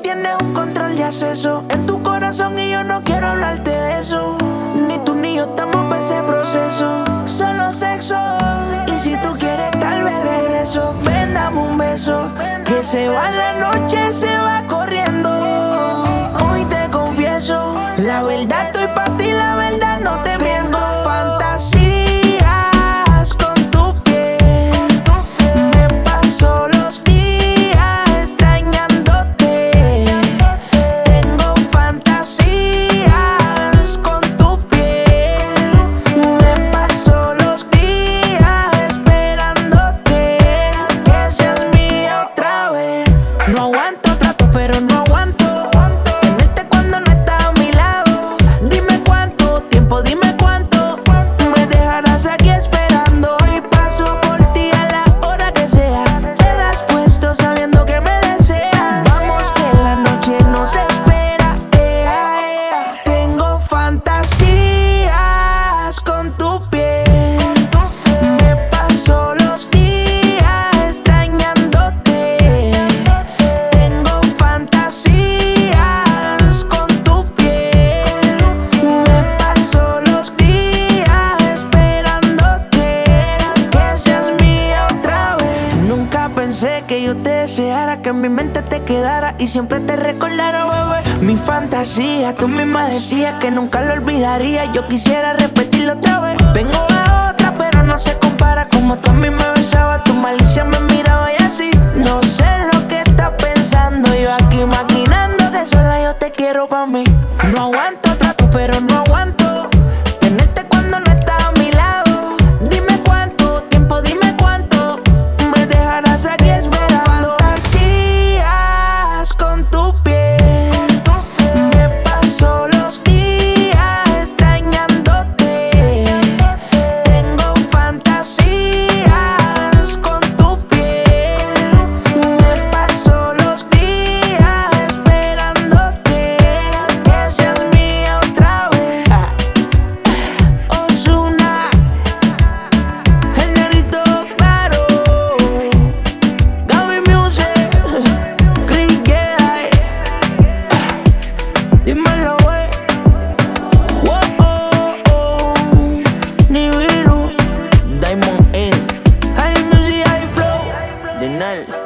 tienes un control de acceso en tu corazón y yo no quiero hablarte de eso. Ni tú ni yo estamos para ese proceso, solo sexo. Y si tú quieres tal vez regreso, ven dame un beso. Que se va la noche, se va corriendo. Hoy te confieso, la verdad estoy pa' ti, la verdad no te miento. Fantasías con tu piel, me paso los días extrañándote. Tengo fantasías con tu piel, me paso los días esperándote. Que seas mía otra vez. No aguanto trato, pero no aguanto tenerte cuando no estás a mi lado. Dime cuánto tiempo, dime cuánto me dejarás aquí esperando. Y paso por ti a la hora que sea. Te das puesto sabiendo que me deseas. Vamos que la noche nos espera. Tengo fantasías con tu piel, me paso los días extrañándote. Tengo fantasías con tu piel, me paso los días esperándote. Que seas mía otra vez. Nunca pensé que yo te deseara, que en mi mente te quedara y siempre te recordara, bebé. Mi fantasía, tú misma decías que nunca lo olvidaría. Yo quisiera repetirlo otra vez. Vengo a otra, pero no se compara. Como tú a mí me besabas, tu malicia me miraba y así. No sé lo que estás pensando, yo aquí maquinando que sola yo te quiero pa' mí. No aguanto trato, pero no aguanto tenerte cuando no estás a mi lado. Dime cuánto tiempo, dime cuánto me dejarás aquí esperando. Fantasías con tu piel, me paso los días extrañándote. Tengo fantasías con tu piel, me paso los días esperándote. Que seas mía otra vez. Ozuna, el negrito claro, Gaby Music, Chris Jedi. Dímelo, wey. Nibiru, Diamond Inc. High Music, High Flow, Denal.